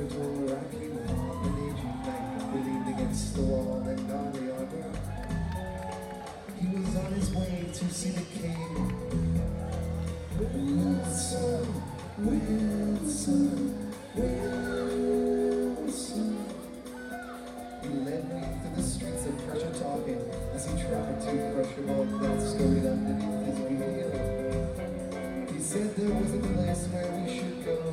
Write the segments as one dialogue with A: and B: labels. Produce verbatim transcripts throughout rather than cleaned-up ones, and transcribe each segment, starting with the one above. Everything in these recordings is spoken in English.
A: the door, I came upon an aging knight. We leaned against the wall and on the arbor. He was on his way to see the king. Wilson, Wilson, Wilson. He led me through the streets of pressure talking as he tried to crush him all that story underneath his wheel. He said there was a place where we should go.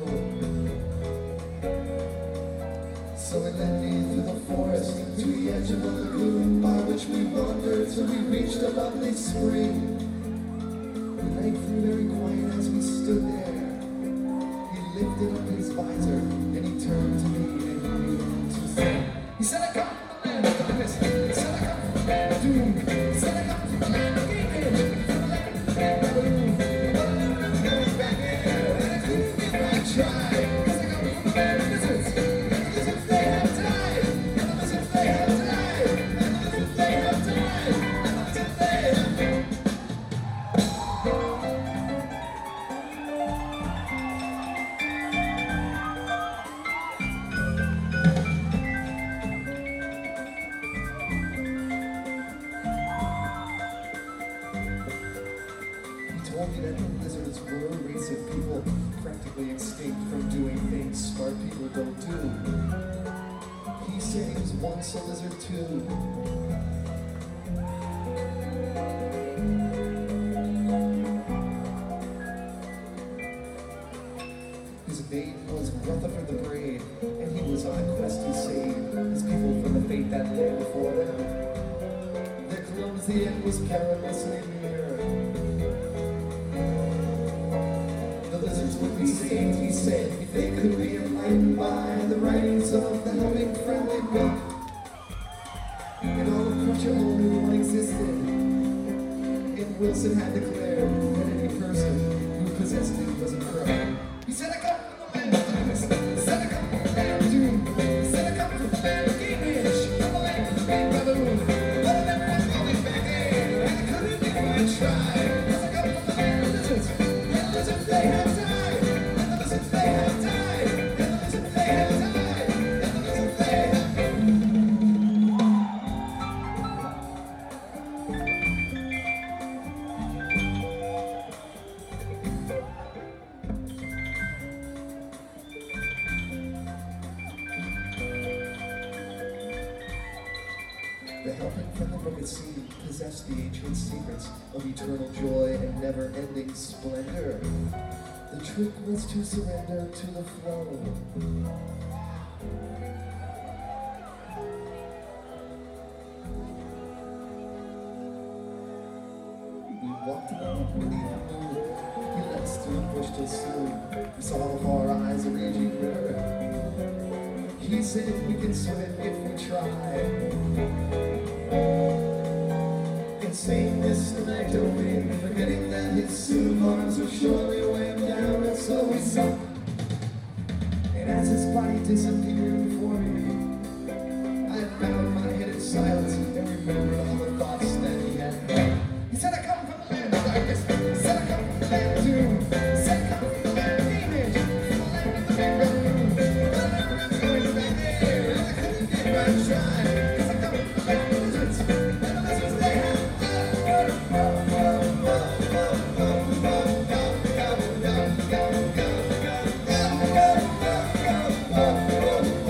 A: So he led me through the forest to the edge of a lagoon by which we wandered till we reached a lovely spring. The night grew very quiet as we stood there. He lifted up his visor and he turned to me and he began to say, he said, I come from the land of darkness. He said, I come from the land of doom. He said, I come from the land of gaming. From the land of Babylon. But I never going back there. And I couldn't give my try. Cause I come from the land of lizards. And the lizards, they have died. And the lizards, they have died. And the lizards, they have died. And the lizards, they have died. Told me that the lizards were a race of people practically extinct from doing things smart people don't do. He said he was once a lizard too. His name was Rutherford the Brave, and he was on a quest to save his people from the fate that lay before them. Their clumsy end was perilously near. Would be saved, he said, if they could be enlightened by the writings of the helping friendly book. And all of Crutcher only one existed. And Wilson had declared that any person who possessed it was a crook. He said, I come from the land of darkness. He said, I come from the land of doom. He said, I come from the land of gamage. From the land of the big baboon. But I never was going back there. And I couldn't even try. Cause I come from the land of lizards. And the lizards, they have died. The helping from the book at sea possessed the ancient secrets of eternal joy and never-ending splendor. The trick was to surrender to the flow. We walked along beneath the moon. He led us through the bush till soon we saw before our eyes a raging river. He said we can swim if we try. And saying this the night away, forgetting that his suit of arms was surely weighing down, and so we sunk. And as his body disappeared before me, I bowed my head in silence and remembered all the thoughts that he had had. He said, I come from the land of darkness. He said, I come from the land of doom. He said, I come from the land of image. From the land of the big baboon. But I never was going back there, and I couldn't give my try. Cause I come from the land of lizards. And the lizards, they have go, go, go, go, go, go, go, go, go, go, go, go, go.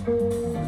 A: Thank